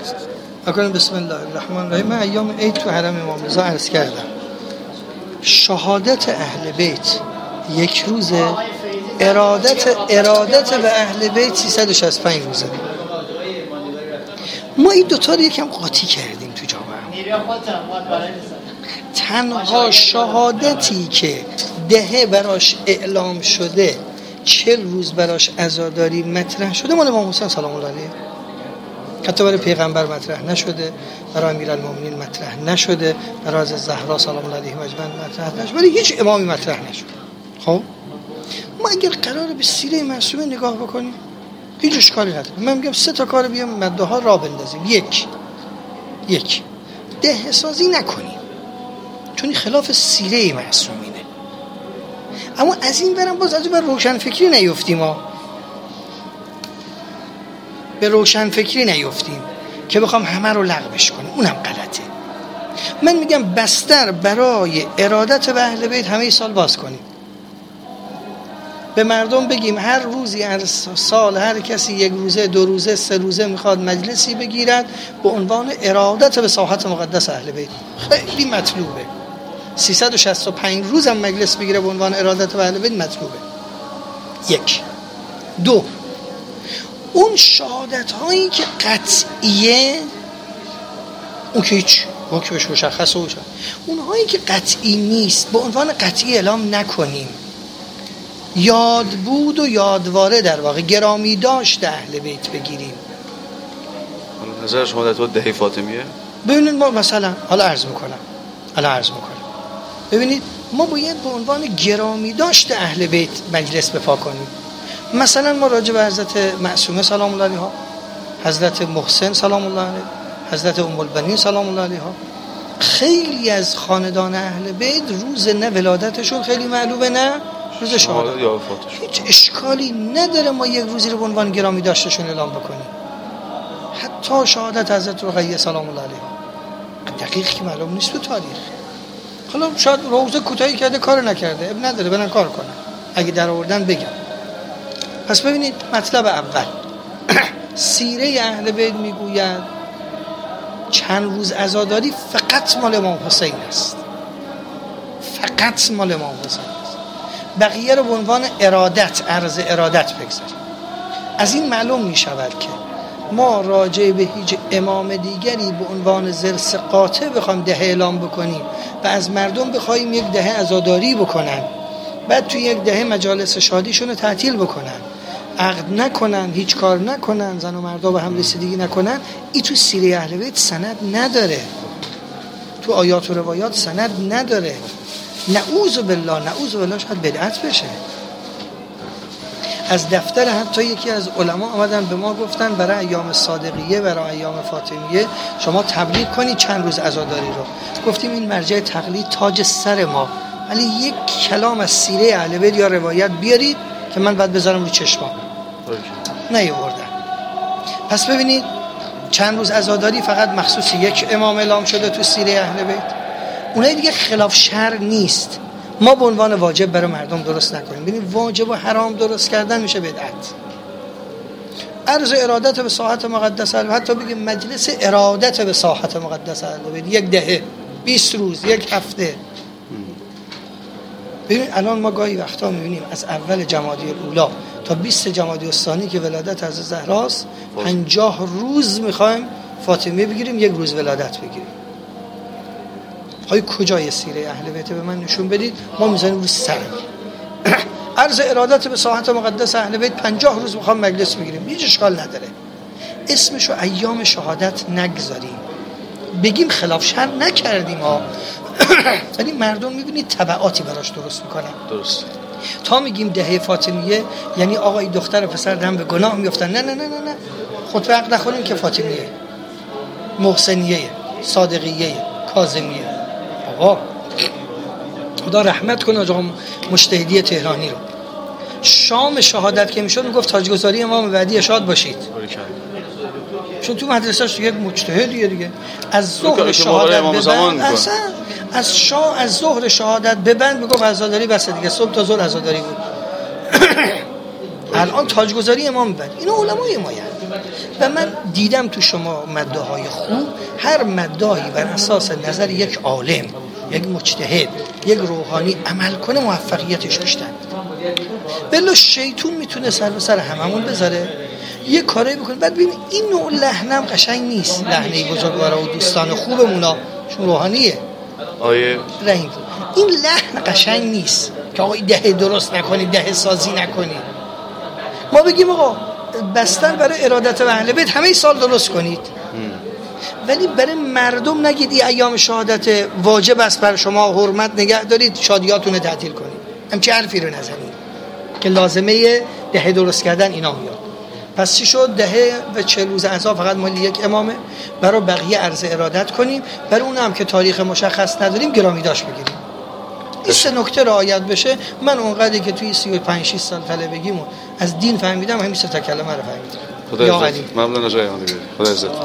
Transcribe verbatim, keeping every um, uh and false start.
اکنون بسم الله الرحمن الرحیم. من ایام عید تو حرم امام رضا عرض کردم شهادت اهل بیت یک روزه، ارادت ارادت به اهل بیت سیصد و شصت و پنج روزه. ما این دوتا رو یکم قاطی کردیم تو جامعه. تنها شهادتی که دهه براش اعلام شده، چل روز براش عزاداری مطرح شده، مال امام حسین سلام الله علیه. حتی برای پیغمبر مطرح نشده، برای امیرالمومنین مطرح نشده، برای از زهرا سلام الله علیها مجمعاً مطرح نشده، ولی هیچ امامی مطرح نشده. خب ما اگر قراره به سیره معصومه نگاه بکنیم هیچ اشکالی نداره. من میگم سه تا کار بیام مده ها را بندازیم. یک یک ده سازی نکنیم، چون خلاف سیره معصومینه. اما از این برم باز از این روشن فکری نیفتیم ها. به روشن فکری نیفتیم که بخوام همه رو لغوش کنیم، اونم غلطه. من میگم بستر برای ارادت به اهل بیت همه سال باز کنیم، به مردم بگیم هر روزی هر سال هر کسی یک روزه دو روزه سه روزه میخواد مجلسی بگیرد به عنوان ارادت به ساحت مقدس اهل بیت. خیلی مطلوبه. سیصد و شصت و پنج روز هم مجلس بگیره به عنوان ارادت به اهل بیت مطلوبه. یک. دو، اون شهادت هایی که قطعیه اون که هیچ حکمش مشخصه باشه، اون هایی که قطعی نیست به عنوان قطعی اعلام نکنیم. یاد بود و یادواره در واقع گرامی داشت اهل بیت بگیریم. حالا نظر شهادت ها دهه فاطمیه ببینید ما مثلا حالا عرض میکنم حالا عرض میکنم ببینید ما باید به عنوان گرامی داشت اهل بیت مجلس بپا کنیم. مثلا ما راجع به حضرت معصومه سلام الله علیها، حضرت محسن سلام الله علیه، حضرت ام البنین سلام الله علیها، خیلی از خاندان اهل بیت روز نه ولادتشون خیلی معلومه نه روز شهادت. هیچ اشکالی نداره ما یک روزی رو به عنوان گرامی داشتشون اعلام بکنیم. حتی شهادت حضرت رقیه سلام الله علیها دقیق که معلوم نیست تو تاریخ. حالا شاید روزه کوتاهی کرده کار نکرده، اب نداره برن کار کنن، اگه در آوردن بگم. پس ببینید مطلب اول سیره اهل بیت میگوید چند روز عزاداری فقط مال امام حسین است، فقط مال امام حسین است. بقیه رو به عنوان ارادت عرض ارادت بگذاریم. از این معلوم می شود که ما راجع به هیچ امام دیگری به عنوان زرس قاطع بخوایم دهه اعلام بکنیم و از مردم بخوایم یک دهه عزاداری بکنن، بعد توی یک دهه مجالس شادیشون رو تعطیل بکنن، عقد نکنن، هیچ کار نکنن، زن و مردا به هم رسیدگی نکنن، این تو سیره اهل بیت سند نداره، تو آیات و روایات سند نداره. نعوذ بالله نعوذ بالله شاید بدعت بشه. از دفتر حتی یکی از علما آمدن به ما گفتن برای ایام صادقیه برای ایام فاطمیه شما تبلیغ کنید چند روز عزاداری رو. گفتیم این مرجع تقلید تاج سر ما، ولی یک کلام از سیره اهل بیت یا روایت بیارید که من بعد بذارم رو چشمام. نیاوردن. پس ببینید چند روز عزاداری فقط مخصوص یک امام اعلام شده تو سیره اهل بیت. اونایی دیگه خلاف شرع نیست. ما به عنوان واجب برای مردم درست نکنیم. ببینید واجب و حرام درست کردن میشه بدعت. عرض ارادت به ساحت مقدس اهل، حتی بگیم مجلس ارادت به ساحت مقدس اهل بیت، یک دهه، بیست روز، یک هفته. ببین الان ما گاهی وقتا میبینیم از اول جمادی الاولی تا بیست جمادی الثانی که ولادت حضرت زهراست پنجاه روز میخوایم فاطمیه بگیریم، یک روز ولادت بگیریم. های کجای سیره اهل بیت به من نشون بدید، ما میذاریم رو سر. عرض ارادت به ساحت مقدس اهل بیت پنجاه روز میخوام مجلس بگیریم، هیچ اشکال نداره. اسمشو ایام شهادت نگذاریم، بگیم خلاف شرع نکردیم ها. ولی مردم میبینید تبعاتی براش درست میکنن. درست. تا میگیم دهه فاطمیه یعنی آقای دختر و پسر دم به گناه میافتن. نه نه نه نه نه. خود عقد نخوریم که فاطمیه، محسنیه، صادقیه، کاظمیه. آقا خدا رحمت کنه آقا مجتهدی تهرانی رو. شام شهادت که میشد میگفت تاجگذاری امام بعدی شاد باشید. چون تو مدرسه‌اش یک مجتهدیه دیگه. از ظهر شهادت به بعد اصلا از شا از ظهر شهادت به بعد میگفت عزاداری بس دیگه، صبح تا ظهر عزاداری بود. الان تاجگذاری امام بعد. اینا علمای ما هستند. و من دیدم تو شما مداهای خوب، هر مداهی بر اساس نظر یک عالم، یک مجتهد، یک روحانی عمل کنه موفقیتش بیشتر. بلا شیطون میتونه سر به سر هممون بذاره یه کاری بکنه، بعد ببین این نوع لحنم قشنگ نیست. لحنه بزرگوارا و دوستان خوبمونا شون روحانیه آیه رحیم، این لحن قشنگ نیست که آقا ده درست نکنید، ده سازی نکنید. ما بگیم آقا بستر برای ارادت و اهل بیت همه سال درست کنید، ولی برای مردم نگید این ایام شهادت واجب است بر شما حرمت نگه دارید شادیاتون رو تعطیل کنید. همچین حرفی رو نزنید که لازمه ده درست کردن اینا میاد. پس چی شد؟ ده و چهل روز عزا فقط مال یک امامه، برای بقیه عرض ارادت کنیم، برای اون هم که تاریخ مشخص نداریم گرامی داشت بگیریم. این سه نکته رعایت بشه، من اونقدری که توی سی و پنج شش سال طلبگیمون از دین فهمیدم همین سه تا کلمه رو فهمیدم. خدا عزت. ممنون از جای من. خدا عزت.